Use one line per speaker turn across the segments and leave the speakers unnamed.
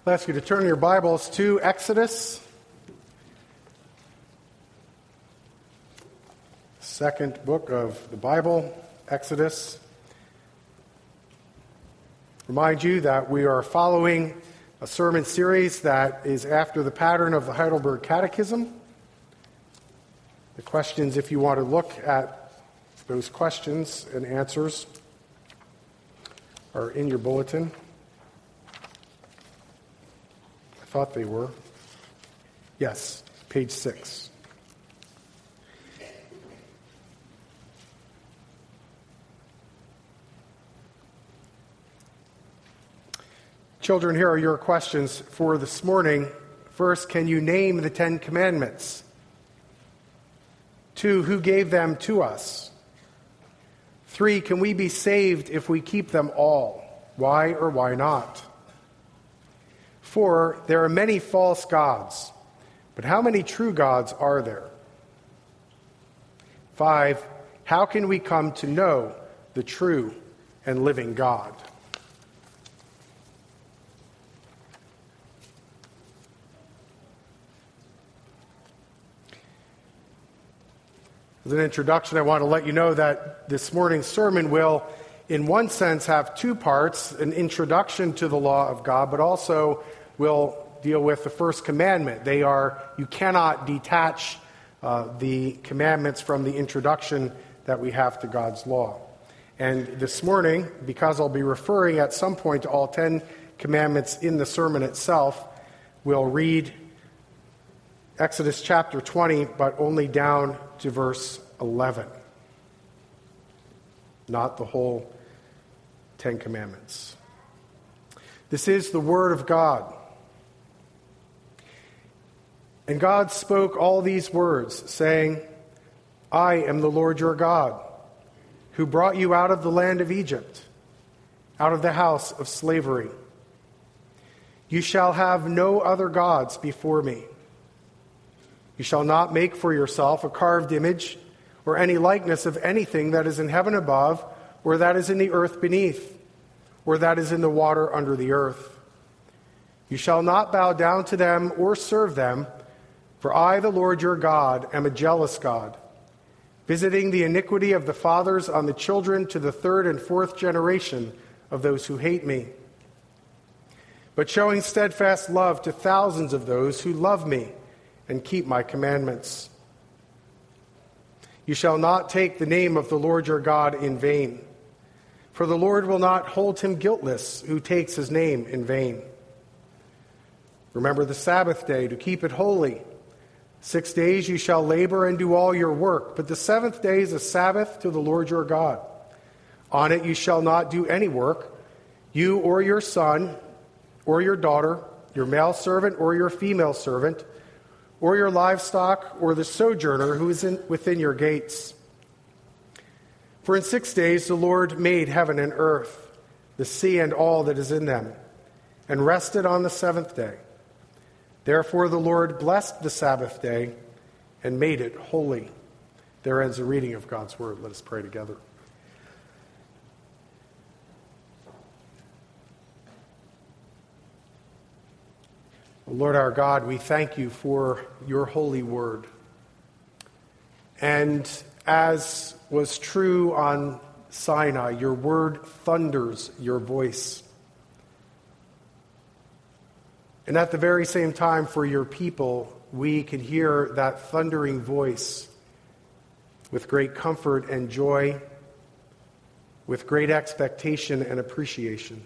I'll ask you to turn your Bibles to Exodus, second book of the Bible, Exodus. Remind you that we are following a sermon series that is after the pattern of the Heidelberg Catechism. The questions, if you want to look at those questions and answers, are in your bulletin. I thought they were. Yes, page 6. Children, here are your questions for this morning. First, can you name the 10 Commandments? 2, who gave them to us? 3, can we be saved if we keep them all? Why or why not? 4, there are many false gods, but how many true gods are there? 5, how can we come to know the true and living God? As an introduction, I want to let you know that this morning's sermon will, in one sense, have 2 parts, an introduction to the law of God, but also will deal with the first commandment. You cannot detach the commandments from the introduction that we have to God's law. And this morning, because I'll be referring at some point to all 10 commandments in the sermon itself, we'll read Exodus chapter 20, but only down to verse 11. Not the whole 10 commandments. This is the word of God. And God spoke all these words, saying, I am the Lord your God, who brought you out of the land of Egypt, out of the house of slavery. You shall have no other gods before me. You shall not make for yourself a carved image or any likeness of anything that is in heaven above, or that is in the earth beneath, or that is in the water under the earth. You shall not bow down to them or serve them, for I, the Lord your God, am a jealous God, visiting the iniquity of the fathers on the children to the 3rd and 4th generation of those who hate me, but showing steadfast love to thousands of those who love me and keep my commandments. You shall not take the name of the Lord your God in vain, for the Lord will not hold him guiltless who takes his name in vain. Remember the Sabbath day to keep it holy. 6 days you shall labor and do all your work, but the 7th day is a Sabbath to the Lord your God. On it you shall not do any work, you or your son or your daughter, your male servant or your female servant, or your livestock, or the sojourner who is within your gates. For in 6 days the Lord made heaven and earth, the sea and all that is in them, and rested on the 7th day. Therefore the Lord blessed the Sabbath day and made it holy. There ends the reading of God's word. Let us pray together. Lord our God, we thank you for your holy word. And as was true on Sinai, your word thunders your voice. And at the very same time, for your people, we can hear that thundering voice with great comfort and joy, with great expectation and appreciation.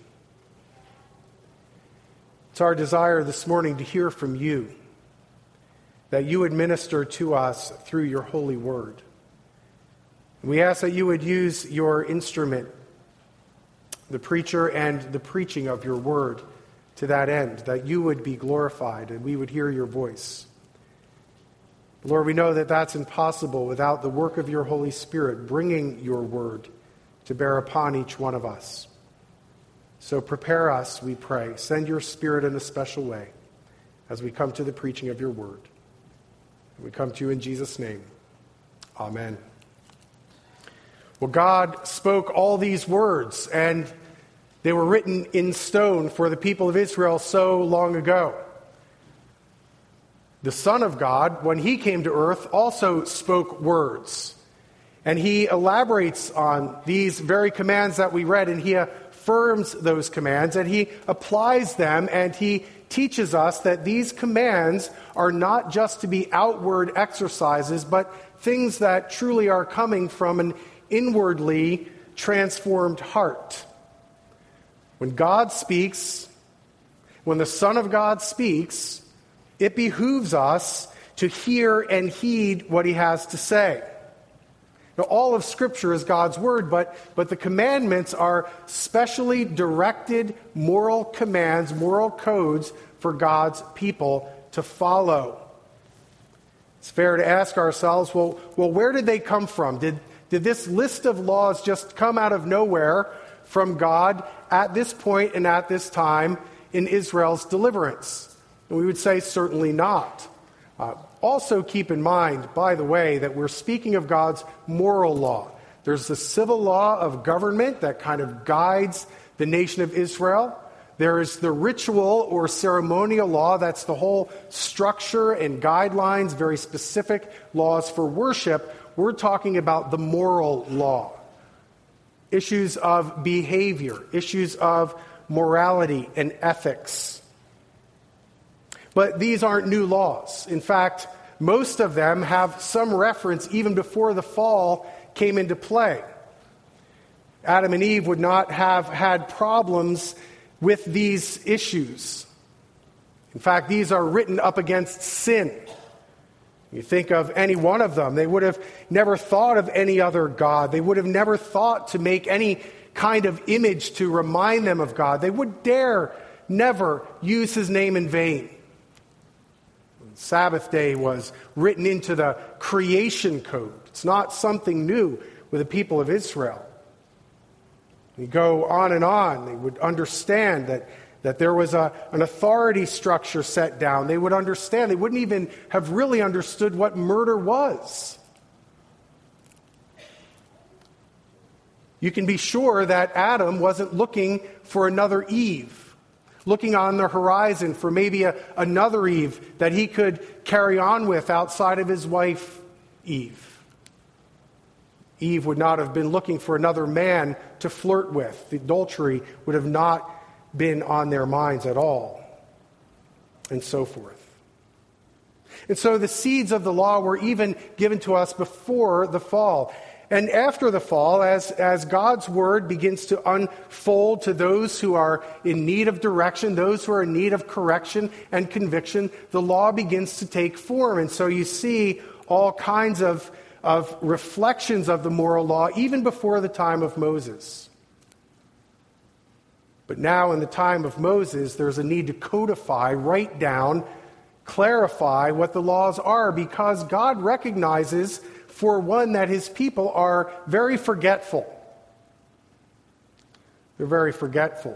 It's our desire this morning to hear from you, that you would minister to us through your holy word. We ask that you would use your instrument, the preacher, and the preaching of your word to that end, that you would be glorified and we would hear your voice. Lord, we know that that's impossible without the work of your Holy Spirit bringing your word to bear upon each one of us. So prepare us, we pray. Send your Spirit in a special way as we come to the preaching of your word. We come to you in Jesus' name. Amen. Well, God spoke all these words, and They were written in stone for the people of Israel so long ago. The Son of God, when he came to earth, also spoke words. And he elaborates on these very commands that we read, and he affirms those commands, and he applies them, and he teaches us that these commands are not just to be outward exercises, but things that truly are coming from an inwardly transformed heart. When God speaks, when the Son of God speaks, it behooves us to hear and heed what he has to say. Now, all of Scripture is God's word, but the commandments are specially directed moral commands, moral codes for God's people to follow. It's fair to ask ourselves, well, where did they come from? Did this list of laws just come out of nowhere from God at this point and at this time in Israel's deliverance? And we would say certainly not. Also keep in mind, by the way, that we're speaking of God's moral law. There's the civil law of government that kind of guides the nation of Israel. There is the ritual or ceremonial law. That's the whole structure and guidelines, very specific laws for worship. We're talking about the moral law. Issues of behavior, issues of morality and ethics. But these aren't new laws. In fact, most of them have some reference even before the fall came into play. Adam and Eve would not have had problems with these issues. In fact, these are written up against sin. You think of any one of them, they would have never thought of any other God. They would have never thought to make any kind of image to remind them of God. They would dare never use his name in vain. Sabbath day was written into the creation code. It's not something new with the people of Israel. You go on and on. They would understand that there was an authority structure set down. They would understand. They wouldn't even have really understood what murder was. You can be sure that Adam wasn't looking for another Eve, looking on the horizon for maybe another Eve that he could carry on with outside of his wife, Eve. Eve would not have been looking for another man to flirt with. The adultery would have not been on their minds at all, and so forth. And so the seeds of the law were even given to us before the fall. And after the fall, as God's word begins to unfold to those who are in need of direction, those who are in need of correction and conviction, the law begins to take form. And so you see all kinds of reflections of the moral law even before the time of Moses. But now in the time of Moses, there's a need to codify, write down, clarify what the laws are, because God recognizes, for one, that his people are very forgetful. They're very forgetful.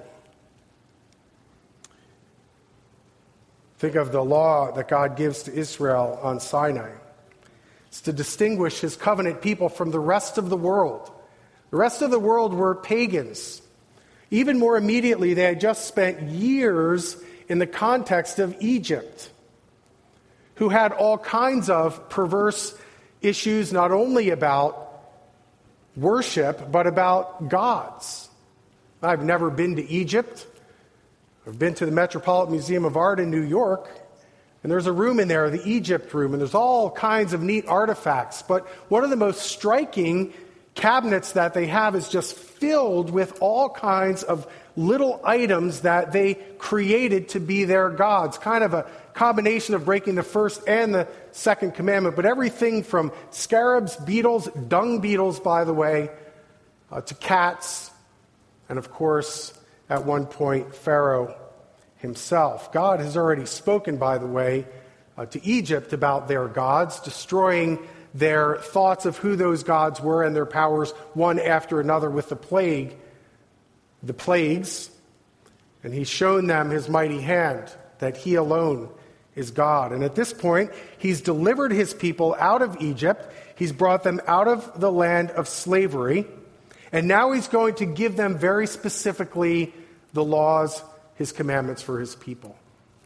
Think of the law that God gives to Israel on Sinai. It's to distinguish his covenant people from the rest of the world. The rest of the world were pagans. Even more immediately, they had just spent years in the context of Egypt, who had all kinds of perverse issues, not only about worship, but about gods. I've never been to Egypt. I've been to the Metropolitan Museum of Art in New York, and there's a room in there, the Egypt room, and there's all kinds of neat artifacts. But one of the most striking cabinets that they have is just filled with all kinds of little items that they created to be their gods. Kind of a combination of breaking the first and the second commandment. But everything from scarabs, beetles, dung beetles, by the way, to cats, and of course, at one point, Pharaoh himself. God has already spoken, by the way, to Egypt about their gods, destroying their thoughts of who those gods were and their powers one after another with the plagues. And he's shown them his mighty hand, that he alone is God. And at this point, he's delivered his people out of Egypt. He's brought them out of the land of slavery. And now he's going to give them very specifically the laws, his commandments for his people.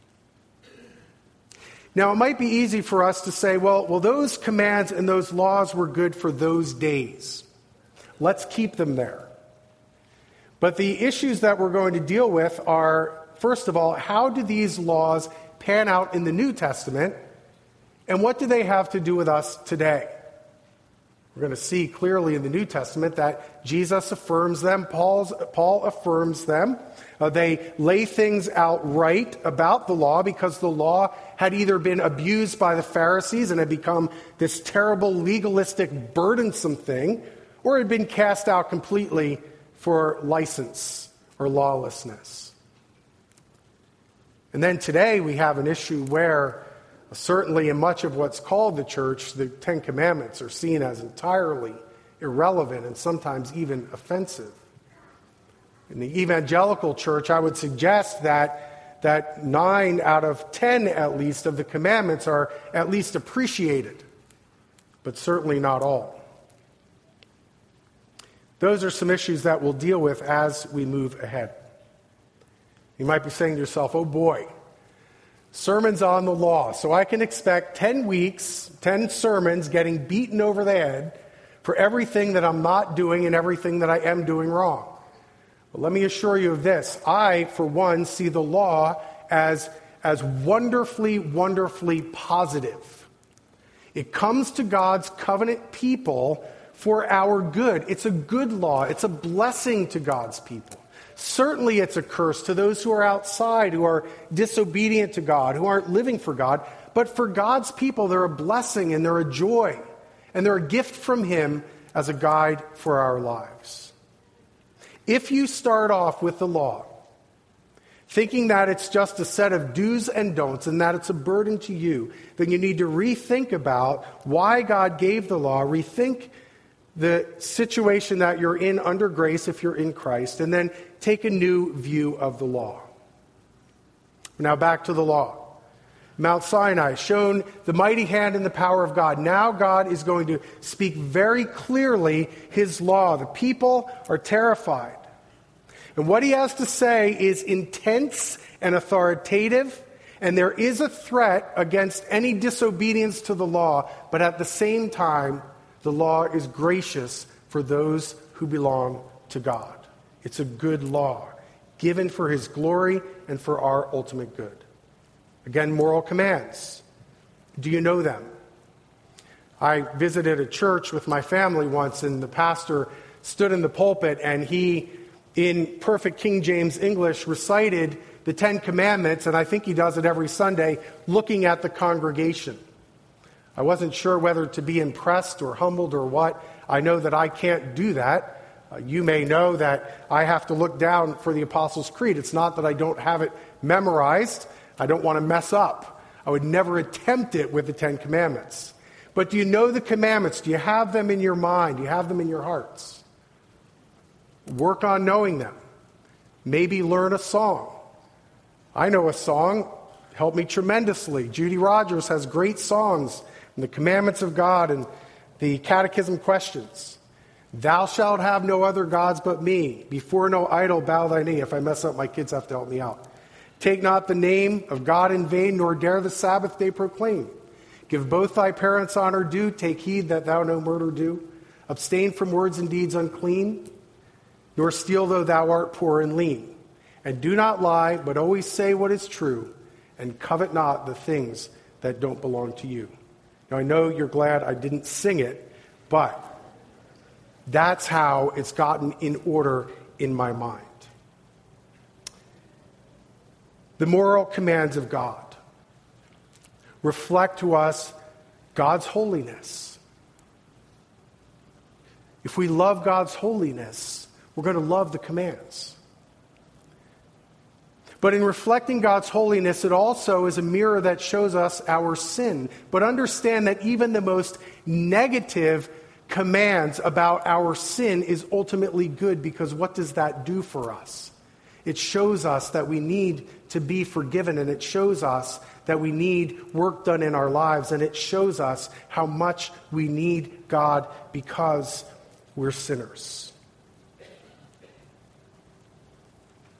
Now, it might be easy for us to say, well, those commands and those laws were good for those days. Let's keep them there. But the issues that we're going to deal with are, first of all, how do these laws pan out in the New Testament? And what do they have to do with us today? We're going to see clearly in the New Testament that Jesus affirms them, Paul affirms them. They lay things out right about the law because the law had either been abused by the Pharisees and had become this terrible, legalistic, burdensome thing, or had been cast out completely for license or lawlessness. And then today we have an issue where certainly in much of what's called the church, the Ten Commandments are seen as entirely irrelevant and sometimes even offensive. In the evangelical church, I would suggest that 9 out of 10 at least of the commandments are at least appreciated, but certainly not all. Those are some issues that we'll deal with as we move ahead. You might be saying to yourself, oh boy, sermons on the law. So I can expect 10 weeks, 10 sermons getting beaten over the head for everything that I'm not doing and everything that I am doing wrong. But let me assure you of this. I, for one, see the law as wonderfully, wonderfully positive. It comes to God's covenant people for our good. It's a good law. It's a blessing to God's people. Certainly it's a curse to those who are outside, who are disobedient to God, who aren't living for God. But for God's people, they're a blessing and they're a joy. And they're a gift from Him as a guide for our lives. If you start off with the law, thinking that it's just a set of do's and don'ts and that it's a burden to you, then you need to rethink about why God gave the law, rethink the situation that you're in under grace if you're in Christ, and then take a new view of the law. Now back to the law. Mount Sinai, shown the mighty hand and the power of God. Now God is going to speak very clearly His law. The people are terrified. And what He has to say is intense and authoritative, and there is a threat against any disobedience to the law, but at the same time, the law is gracious for those who belong to God. It's a good law, given for His glory and for our ultimate good. Again, moral commands. Do you know them? I visited a church with my family once, and the pastor stood in the pulpit, and he, in perfect King James English, recited the Ten Commandments, and I think he does it every Sunday, looking at the congregation. I wasn't sure whether to be impressed or humbled or what. I know that I can't do that. You may know that I have to look down for the Apostles' Creed. It's not that I don't have it memorized. I don't want to mess up. I would never attempt it with the Ten Commandments. But do you know the commandments? Do you have them in your mind? Do you have them in your hearts? Work on knowing them. Maybe learn a song. I know a song. Helped me tremendously. Judy Rogers has great songs in the commandments of God and the catechism questions. Thou shalt have no other gods but me. Before no idol bow thy knee. If I mess up, my kids have to help me out. Take not the name of God in vain, nor dare the Sabbath day proclaim. Give both thy parents honor due. Take heed that thou no murder do. Abstain from words and deeds unclean. Nor steal though thou art poor and lean. And do not lie, but always say what is true. And covet not the things that don't belong to you. Now I know you're glad I didn't sing it, but that's how it's gotten in order in my mind. The moral commands of God reflect to us God's holiness. If we love God's holiness, we're going to love the commands. But in reflecting God's holiness, it also is a mirror that shows us our sin. But understand that even the most negative commands about our sin is ultimately good, because what does that do for us? It shows us that we need to be forgiven, and it shows us that we need work done in our lives, and it shows us how much we need God because we're sinners.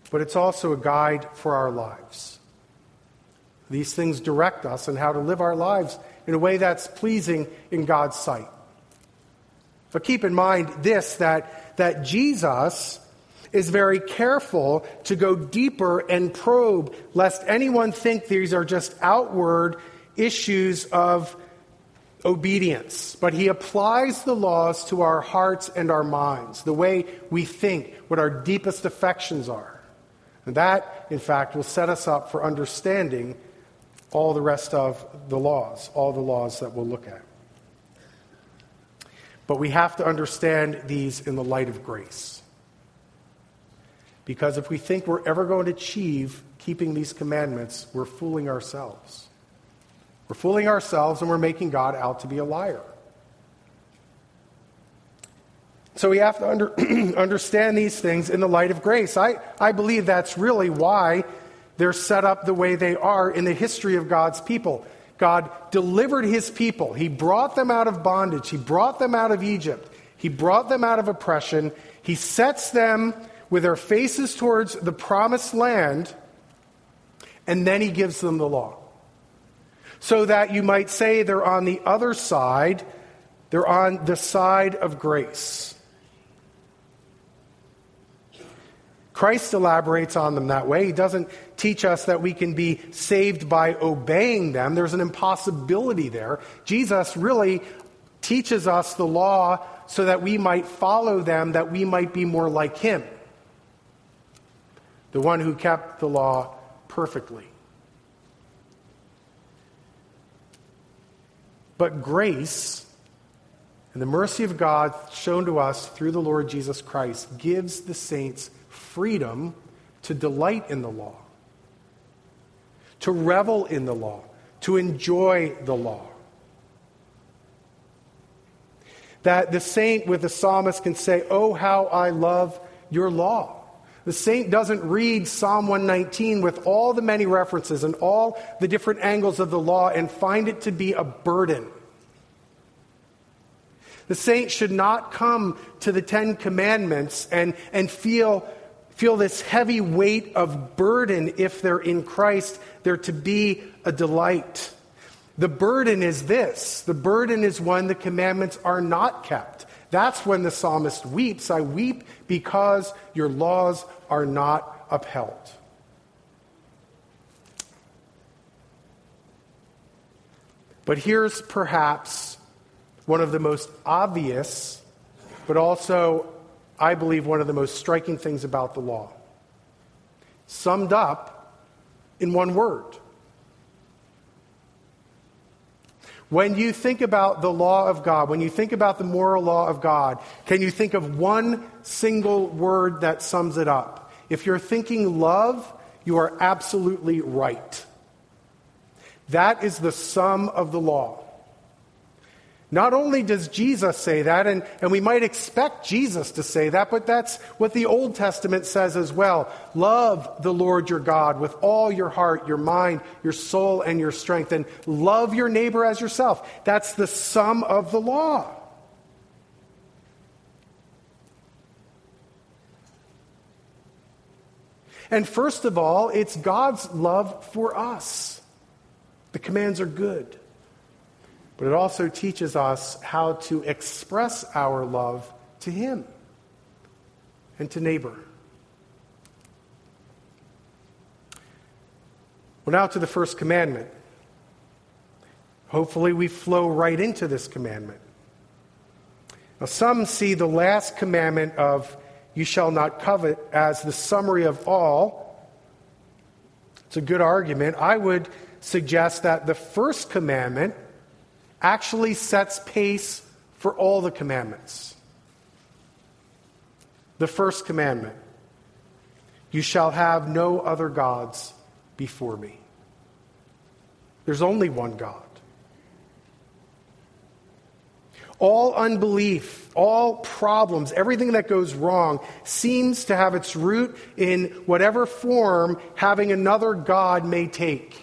but it's also a guide for our lives. These things direct us in how to live our lives in a way that's pleasing in God's sight. But keep in mind this, that Jesus is very careful to go deeper and probe, lest anyone think these are just outward issues of obedience. But he applies the laws to our hearts and our minds, the way we think, what our deepest affections are. And that, in fact, will set us up for understanding all the rest of the laws, all the laws that we'll look at. But we have to understand these in the light of grace. Because if we think we're ever going to achieve keeping these commandments, we're fooling ourselves. We're fooling ourselves and we're making God out to be a liar. So we have to understand these things in the light of grace. I believe that's really why they're set up the way they are in the history of God's people. God delivered his people. He brought them out of bondage. He brought them out of Egypt. He brought them out of oppression. He sets them with their faces towards the promised land, and then he gives them the law. So that you might say they're on the other side, they're on the side of grace. Christ elaborates on them that way. He doesn't teach us that we can be saved by obeying them. There's an impossibility there. Jesus really teaches us the law so that we might follow them, that we might be more like him, the one who kept the law perfectly. But grace and the mercy of God shown to us through the Lord Jesus Christ gives the saints freedom to delight in the law, to revel in the law, to enjoy the law. That the saint with the psalmist can say, "Oh, how I love your law." The saint doesn't read Psalm 119 with all the many references and all the different angles of the law and find it to be a burden. The saint should not come to the Ten Commandments and feel this heavy weight of burden if they're in Christ. They're to be a delight. The burden is this. The burden is when the commandments are not kept. That's when the psalmist weeps. I weep because your laws are not upheld. But here's perhaps one of the most obvious, but also, I believe, one of the most striking things about the law. Summed up in one word. When you think about the law of God, when you think about the moral law of God, can you think of one single word that sums it up? If you're thinking love, you are absolutely right. That is the sum of the law. Not only does Jesus say that, and we might expect Jesus to say that, but that's what the Old Testament says as well. Love the Lord your God with all your heart, your mind, your soul, and your strength, and love your neighbor as yourself. That's the sum of the law. And first of all, it's God's love for us. The commands are good. But it also teaches us how to express our love to him and to neighbor. Well, now to the first commandment. Hopefully we flow right into this commandment. Now, some see the last commandment of "you shall not covet" as the summary of all. It's a good argument. I would suggest that the first commandment actually sets pace for all the commandments. The first commandment: you shall have no other gods before me. There's only one God. All unbelief, all problems, everything that goes wrong seems to have its root in whatever form having another God may take.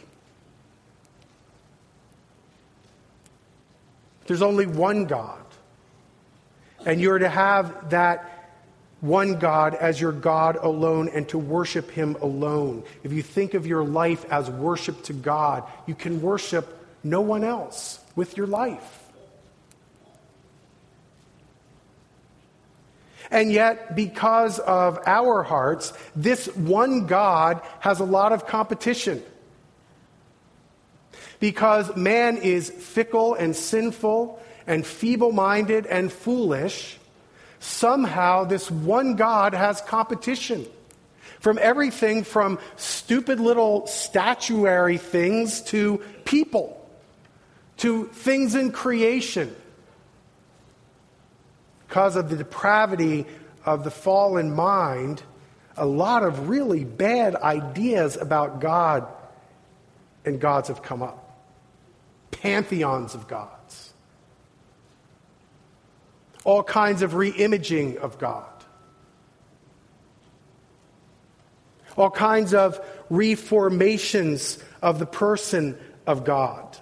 There's only one God. And you're to have that one God as your God alone and to worship him alone. If you think of your life as worship to God, you can worship no one else with your life. And yet, because of our hearts, this one God has a lot of competition. Because man is fickle and sinful and feeble-minded and foolish, somehow this one God has competition. From everything from stupid little statuary things to people, to things in creation. Because of the depravity of the fallen mind, a lot of really bad ideas about God and gods have come up. Pantheons of gods. All kinds of re-imaging of God. All kinds of reformations of the person of God.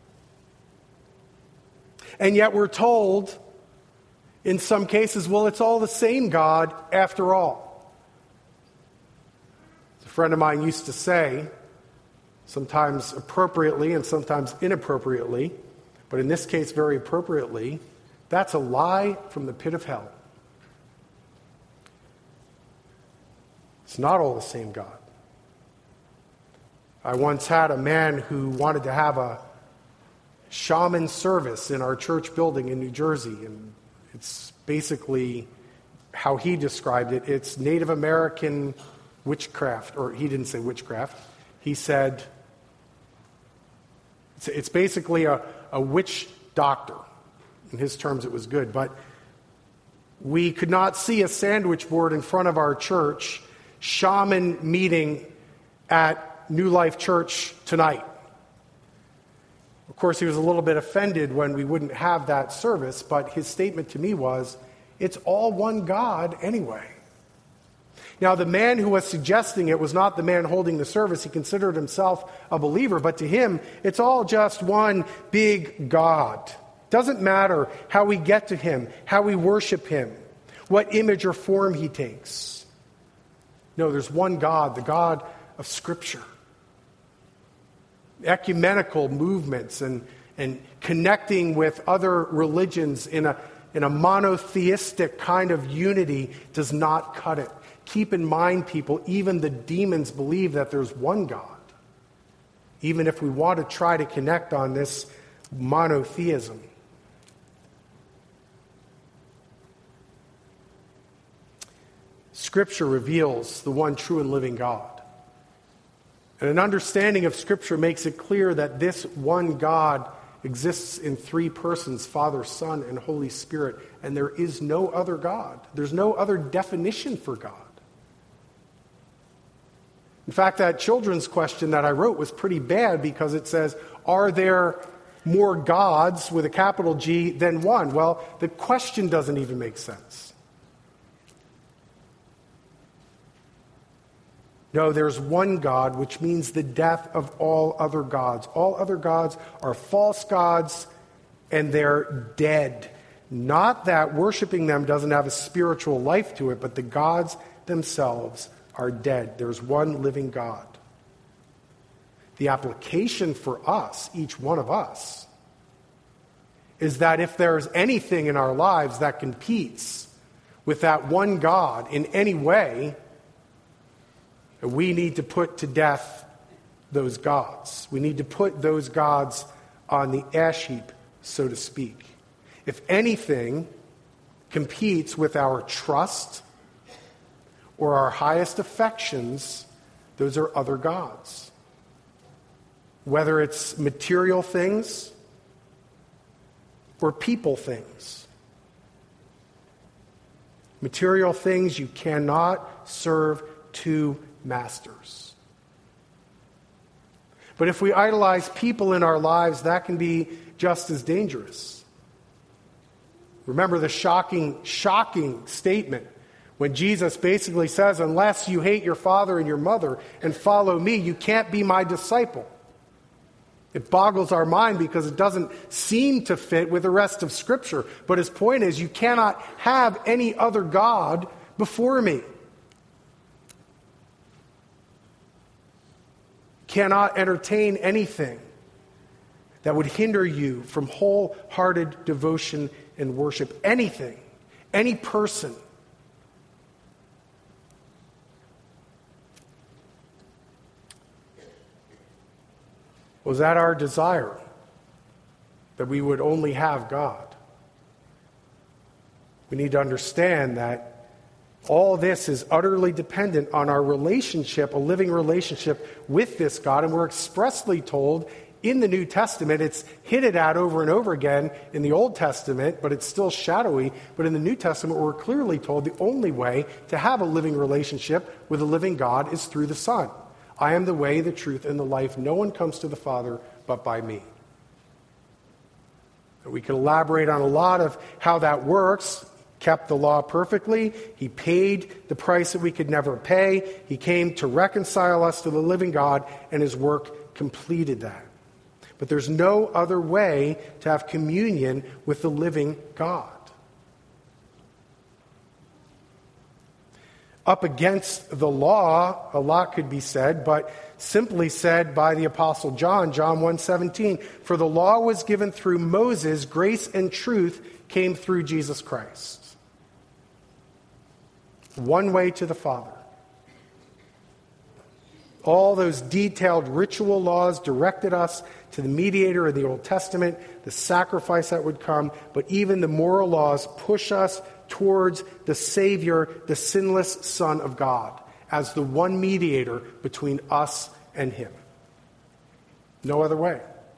And yet we're told, in some cases, well, it's all the same God after all. A friend of mine used to say, sometimes appropriately and sometimes inappropriately, but in this case very appropriately, that's a lie from the pit of hell. It's not all the same God. I once had a man who wanted to have a shaman service in our church building in New Jersey, and it's basically how he described it. It's Native American witchcraft, or he didn't say witchcraft. He said it's basically a witch doctor. In his terms, it was good. But we could not see a sandwich board in front of our church, shaman meeting at New Life Church tonight. Of course, he was a little bit offended when we wouldn't have that service, but his statement to me was, it's all one God anyway. Now, the man who was suggesting it was not the man holding the service. He considered himself a believer, but to him, it's all just one big God. Doesn't matter how we get to him, how we worship him, what image or form he takes. No, there's one God, the God of Scripture. Ecumenical movements and connecting with other religions in a monotheistic kind of unity does not cut it. Keep in mind, people, even the demons believe that there's one God. Even if we want to try to connect on this monotheism. Scripture reveals the one true and living God. And an understanding of Scripture makes it clear that this one God exists in three persons, Father, Son, and Holy Spirit, and there is no other God. There's no other definition for God. In fact, that children's question that I wrote was pretty bad because it says, are there more gods with a capital G than one? Well, the question doesn't even make sense. No, there's one God, which means the death of all other gods. All other gods are false gods, and they're dead. Not that worshiping them doesn't have a spiritual life to it, but the gods themselves are dead. There's one living God. The application for us, each one of us, is that if there's anything in our lives that competes with that one God in any way, we need to put to death those gods. We need to put those gods on the ash heap, so to speak. If anything competes with our trust or our highest affections, those are other gods. Whether it's material things or people things. Material things, you cannot serve two masters. But if we idolize people in our lives, that can be just as dangerous. Remember the shocking statement when Jesus basically says, unless you hate your father and your mother and follow me, you can't be my disciple. It boggles our mind because it doesn't seem to fit with the rest of Scripture. But his point is, you cannot have any other God before me. Cannot entertain anything that would hinder you from wholehearted devotion and worship. Anything, any person. Was that our desire? That we would only have God? We need to understand that all this is utterly dependent on our relationship, a living relationship with this God. And we're expressly told in the New Testament, it's hinted at over and over again in the Old Testament, but it's still shadowy. But in the New Testament, we're clearly told the only way to have a living relationship with a living God is through the Son. I am the way, the truth, and the life. No one comes to the Father but by me. We could elaborate on a lot of how that works. Kept the law perfectly. He paid the price that we could never pay. He came to reconcile us to the living God, and his work completed that. But there's no other way to have communion with the living God. Up against the law, a lot could be said, but simply said by the Apostle John, John 1:17, for the law was given through Moses, grace and truth came through Jesus Christ. One way to the Father. All those detailed ritual laws directed us to the mediator in the Old Testament, the sacrifice that would come, but even the moral laws push us towards the Savior, the sinless Son of God, as the one mediator between us and him. No other way.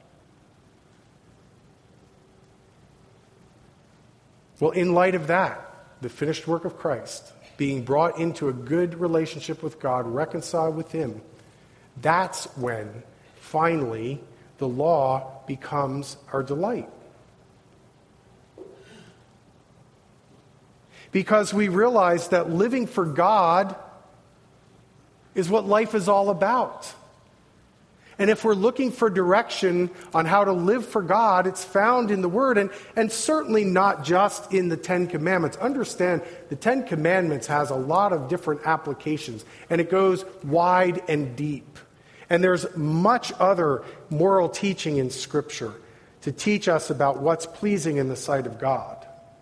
Well, in light of that, the finished work of Christ, being brought into a good relationship with God, reconciled with him, that's when, finally, the law becomes our delight. Because we realize that living for God is what life is all about. And if we're looking for direction on how to live for God, it's found in the Word, and certainly not just in the Ten Commandments. Understand, the Ten Commandments has a lot of different applications, and it goes wide and deep. And there's much other moral teaching in Scripture to teach us about what's pleasing in the sight of God.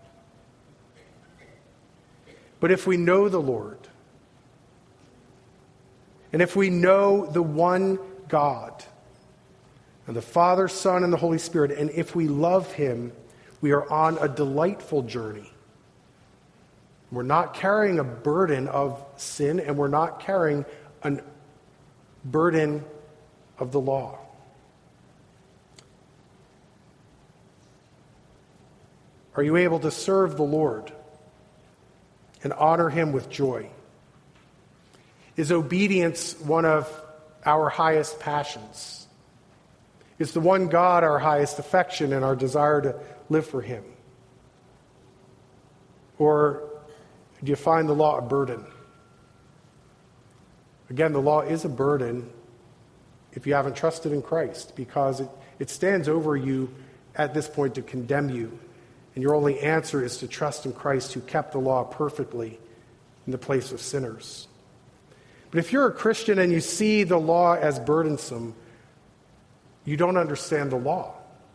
But if we know the Lord, and if we know the one God, and the Father, Son, and the Holy Spirit, and if we love him, we are on a delightful journey. We're not carrying a burden of sin, and we're not carrying a burden of the law. Are you able to serve the Lord and honor him with joy? Is obedience one of our highest passions? Is the one God our highest affection and our desire to live for him? Or do you find the law a burden? Again, the law is a burden if you haven't trusted in Christ, because it stands over you at this point to condemn you. And your only answer is to trust in Christ, who kept the law perfectly in the place of sinners. But if you're a Christian and you see the law as burdensome, you don't understand the law.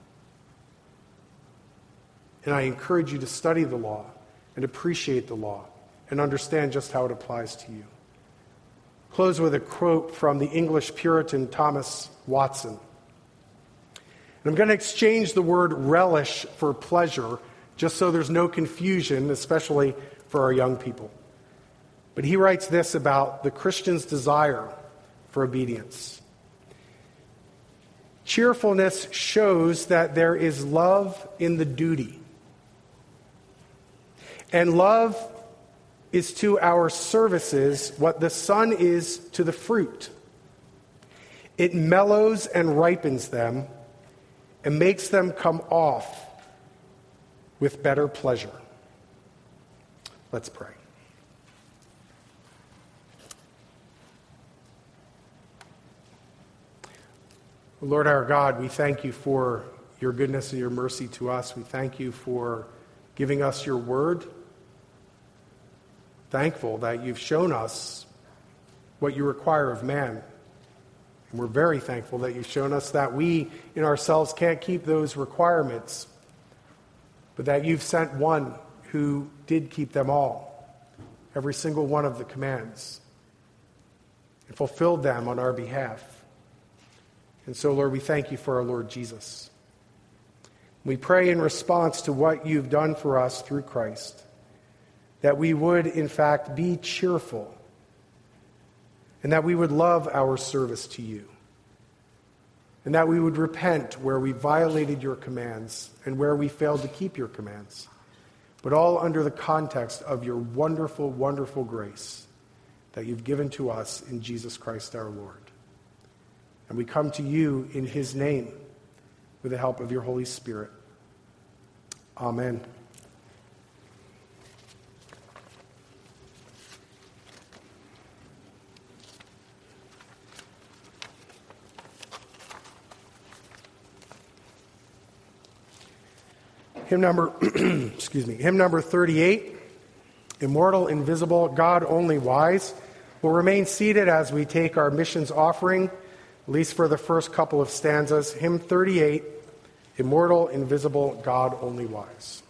And I encourage you to study the law and appreciate the law and understand just how it applies to you. Close with a quote from the English Puritan Thomas Watson. And I'm going to exchange the word relish for pleasure, just so there's no confusion, especially for our young people. But he writes this about the Christian's desire for obedience. Cheerfulness shows that there is love in the duty. And love is to our services what the sun is to the fruit. It mellows and ripens them and makes them come off with better pleasure. Let's pray. Lord our God, we thank you for your goodness and your mercy to us. We thank you for giving us your word. thankful that you've shown us what you require of man. And we're very thankful that you've shown us that we in ourselves can't keep those requirements, but that you've sent one who did keep them all, every single one of the commands, and fulfilled them on our behalf. And so, Lord, we thank you for our Lord Jesus. We pray in response to what you've done for us through Christ, that we would, in fact, be cheerful, and that we would love our service to you, and that we would repent where we violated your commands and where we failed to keep your commands, but all under the context of your wonderful, wonderful grace that you've given to us in Jesus Christ our Lord. And we come to you in his name with the help of your Holy Spirit. Amen. Hymn number 38, Immortal, Invisible, God Only Wise. We'll remain seated as we take our missions offering, at least for the first couple of stanzas. Hymn 38, Immortal, Invisible, God Only Wise.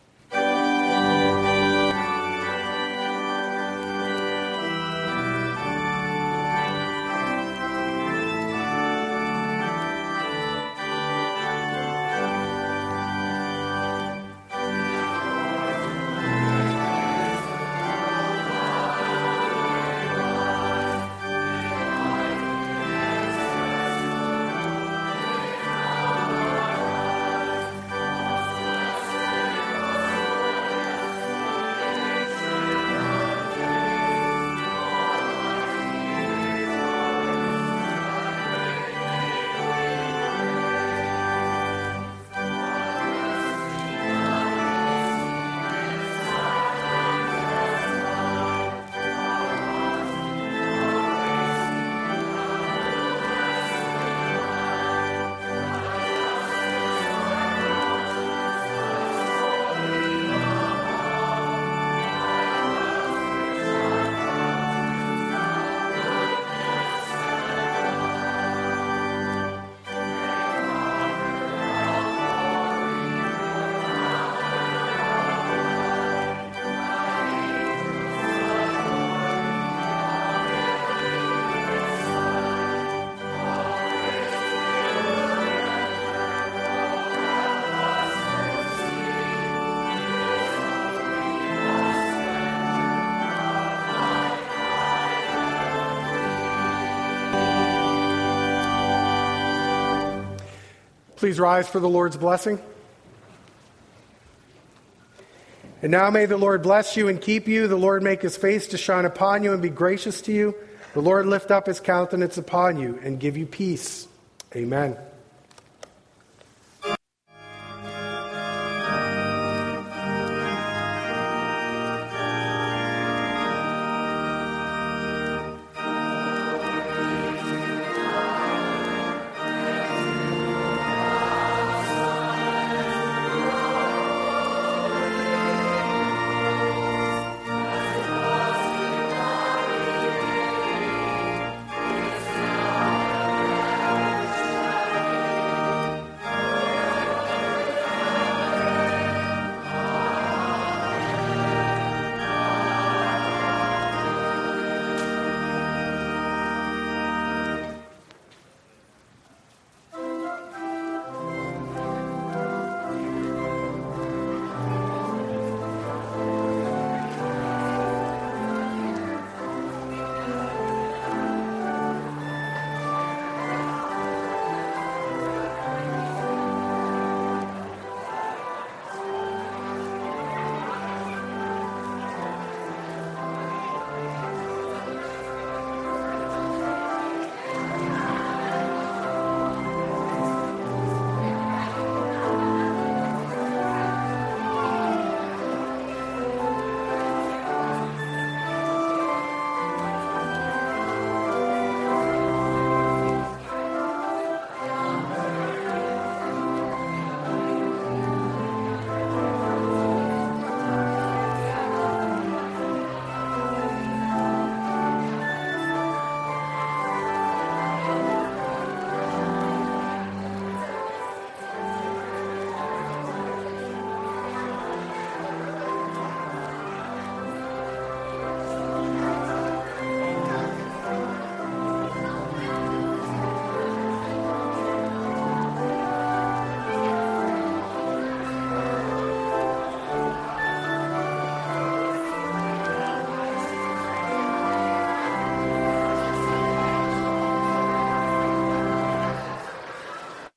Please rise for the Lord's blessing. And now may the Lord bless you and keep you. The Lord make his face to shine upon you and be gracious to you. The Lord lift up his countenance upon you and give you peace. Amen.